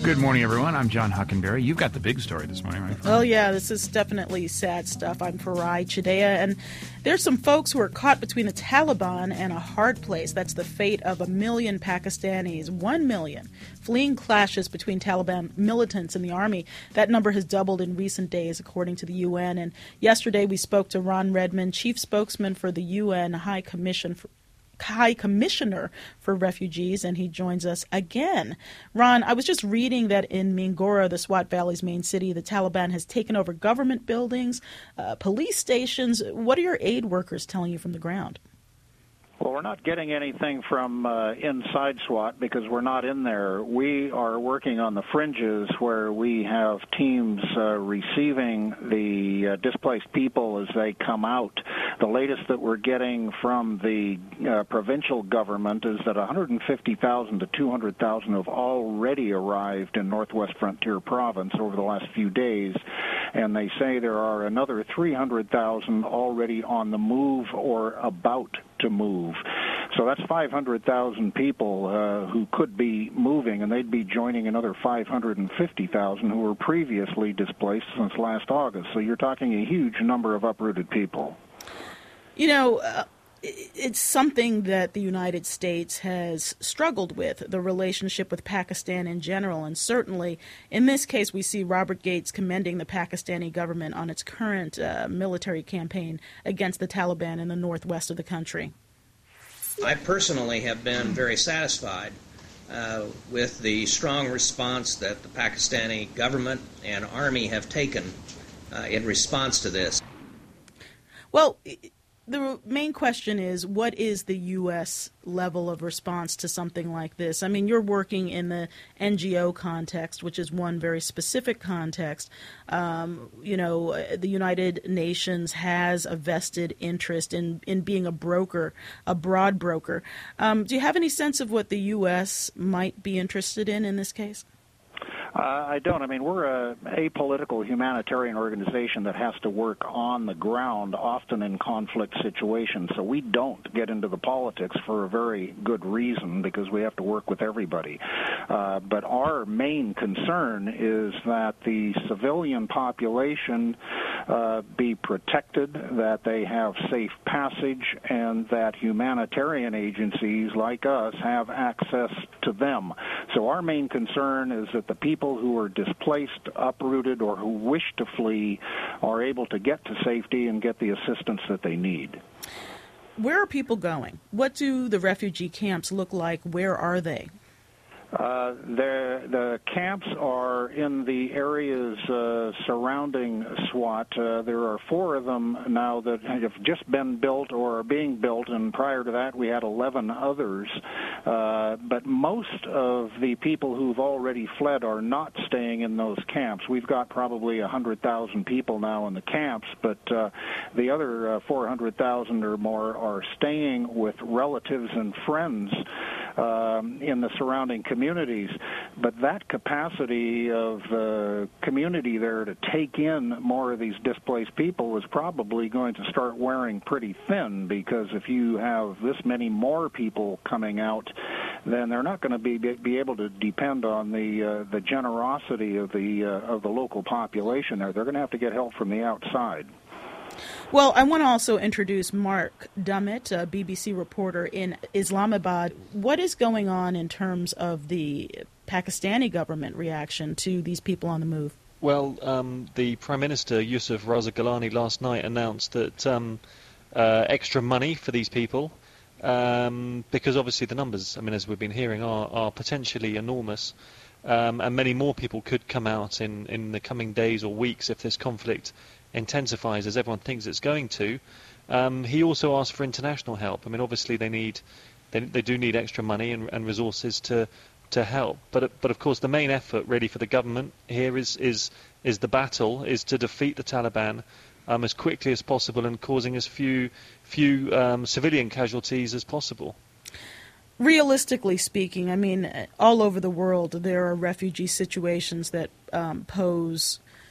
Good morning, everyone. I'm John Hockenberry. You've got the big story this morning, right? Oh, yeah, this is definitely sad stuff. I'm Farai Chideya, and there's some folks who are caught between the Taliban and a hard place. That's the fate of 1 million Pakistanis, 1 million, fleeing clashes between Taliban militants and the army. That number has doubled in recent days, according to the UN. And yesterday we spoke to Ron Redmond, chief spokesman for the UN High Commissioner for Refugees, and he joins us again. Ron, I was just reading that in Mingora, the Swat Valley's main city, the Taliban has taken over government buildings, police stations. What are your aid workers telling you from the ground? Well, we're not getting anything from inside SWAT because we're not in there. We are working on the fringes where we have teams receiving the displaced people as they come out. The latest that we're getting from the provincial government is that 150,000 to 200,000 have already arrived in Northwest Frontier Province over the last few days, and they say there are another 300,000 already on the move or about to move. So that's 500,000 people who could be moving, and they'd be joining another 550,000 who were previously displaced since last August. So you're talking a huge number of uprooted people. You know, it's something that the United States has struggled with, the relationship with Pakistan in general. And certainly in this case, we see Robert Gates commending the Pakistani government on its current military campaign against the Taliban in the northwest of the country. I personally have been very satisfied with the strong response that the Pakistani government and army have taken in response to this. Well, the main question is, what is the U.S. level of response to something like this? I mean, you're working in the NGO context, which is one very specific context. You know, the United Nations has a vested interest in being a broker, a broad broker. Do you have any sense of what the U.S. might be interested in this case? I don't. I mean, we're a apolitical humanitarian organization that has to work on the ground, often in conflict situations. So we don't get into the politics for a very good reason, because we have to work with everybody. But our main concern is that the civilian population be protected, that they have safe passage, and that humanitarian agencies like us have access to them. So our main concern is that the people who are displaced, uprooted, or who wish to flee are able to get to safety and get the assistance that they need. Where are people going? What do the refugee camps look like? Where are they? The camps are in the areas surrounding SWAT. There are 4 of them now that have just been built or are being built, and prior to that we had 11 others. But most of the people who've already fled are not staying in those camps. We've got probably 100,000 people now in the camps, but the other 400,000 or more are staying with relatives and friends in the surrounding communities. But that capacity of the community there to take in more of these displaced people is probably going to start wearing pretty thin, because if you have this many more people coming out, then they're not going to be able to depend on the generosity of the local population there. They're going to have to get help from the outside. Well, I want to also introduce Mark Dummett, a BBC reporter in Islamabad. What is going on in terms of the Pakistani government reaction to these people on the move? Well, the Prime Minister, Yusuf Raza Gilani, last night announced that extra money for these people, because obviously the numbers, I mean, as we've been hearing, are potentially enormous. And many more people could come out in the coming days or weeks if this conflict intensifies, as everyone thinks it's going to. He also asked for international help. I mean, obviously they do need extra money and resources to help. But of course, the main effort really for the government here is the battle is to defeat the Taliban as quickly as possible and causing as few civilian casualties as possible. Realistically speaking, I mean, all over the world there are refugee situations that pose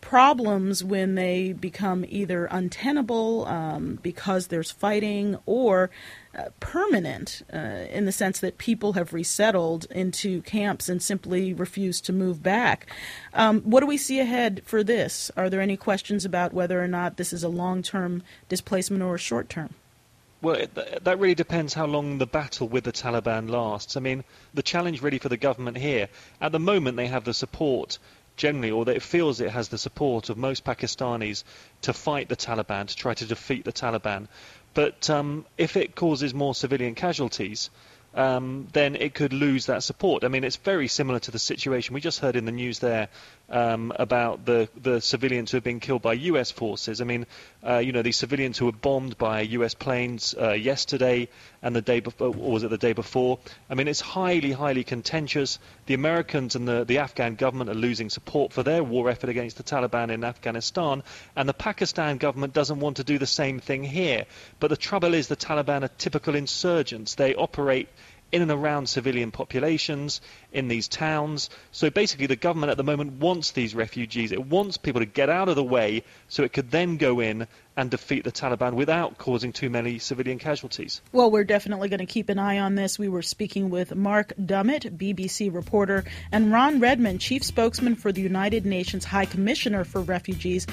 problems when they become either untenable because there's fighting, or permanent in the sense that people have resettled into camps and simply refuse to move back. What do we see ahead for this? Are there any questions about whether or not this is a long-term displacement or a short-term? Well, that really depends how long the battle with the Taliban lasts. I mean, the challenge really for the government here, at the moment they have the support generally, or that it feels it has the support of most Pakistanis to fight the Taliban, to try to defeat the Taliban. But if it causes more civilian casualties, then it could lose that support. I mean, it's very similar to the situation we just heard in the news there about the civilians who have been killed by U.S. forces. I mean, these civilians who were bombed by U.S. planes yesterday and the day before, or was it the day before? I mean, it's highly, highly contentious. The Americans and the Afghan government are losing support for their war effort against the Taliban in Afghanistan, and the Pakistan government doesn't want to do the same thing here. But the trouble is the Taliban are typical insurgents. They operate in and around civilian populations in these towns. So basically the government at the moment wants these refugees. It wants people to get out of the way so it could then go in and defeat the Taliban without causing too many civilian casualties. Well, we're definitely going to keep an eye on this. We were speaking with Mark Dummett, BBC reporter, and Ron Redmond, chief spokesman for the United Nations High Commissioner for Refugees.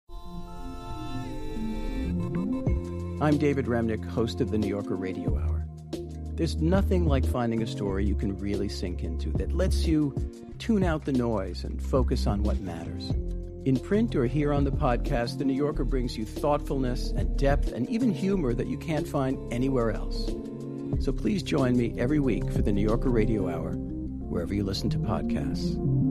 I'm David Remnick, host of the New Yorker Radio Hour. There's nothing like finding a story you can really sink into that lets you tune out the noise and focus on what matters. In print or here on the podcast, The New Yorker brings you thoughtfulness and depth and even humor that you can't find anywhere else. So please join me every week for the New Yorker Radio Hour, wherever you listen to podcasts.